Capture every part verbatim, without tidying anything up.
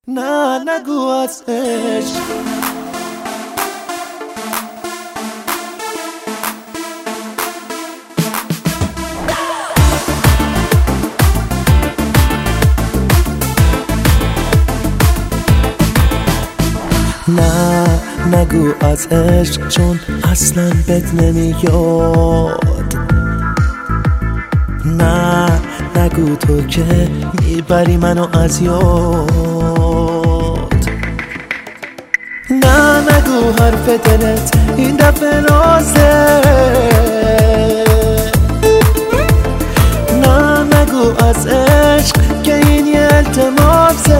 نه نگو از عشق. نه نگو از عشق، چون اصلا بد نمیاد. نه نگو تو که میبری منو از یاد. نه نگو حرف دلت این دفعه رازه. نه نگو از عشق که این یه التماسه.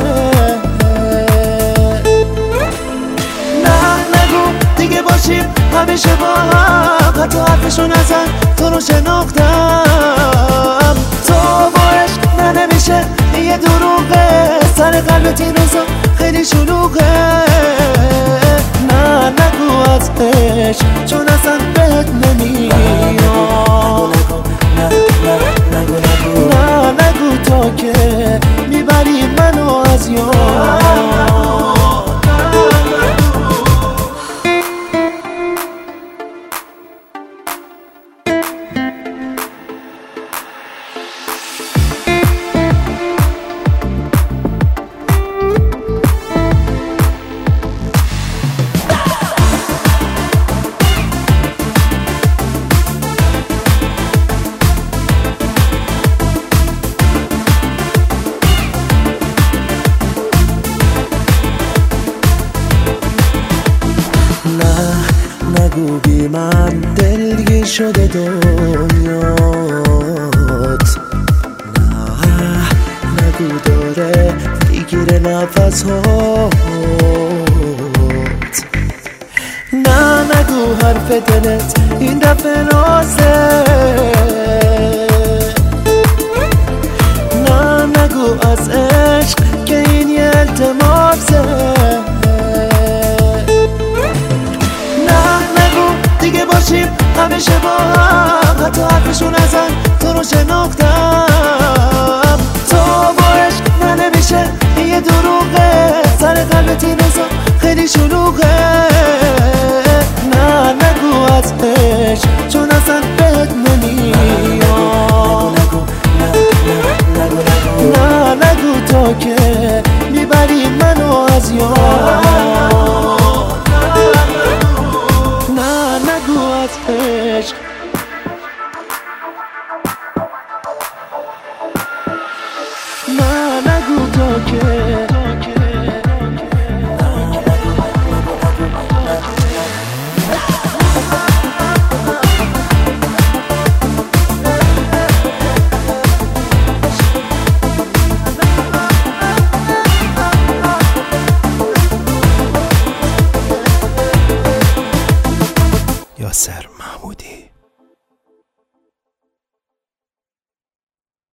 دیگه باشیم همیشه با هم، حتی حرفشو نزن تو رو شناختم. تو با عشق نه نمیشه، یه دروغه، سر قلبت این روزا خیلی شلوغه. نه نگو از عشق، چون اصلا بهت نمیاد. نه نگو نگو نه نگو تا که میبری منو از یاد. نگو بی من دلگیر شده دنیات. نه نگو داره میگیره نفس هات. نه نگو حرف دلت این دفعه رازه. نه نگو از عشق که این یه التماسه. همیشه با هم، حتی حرفشو نزن تو رو شناختم. تو با عشق نه نمیشه، یه دروغه، سر قلبت این روزا خیلی شلوغه. نه نگو از عشق، چون اصلا بهت نمیاد. نه نگو تا که میبری منو از یاد. عشق. نه نگو تا که یاسر.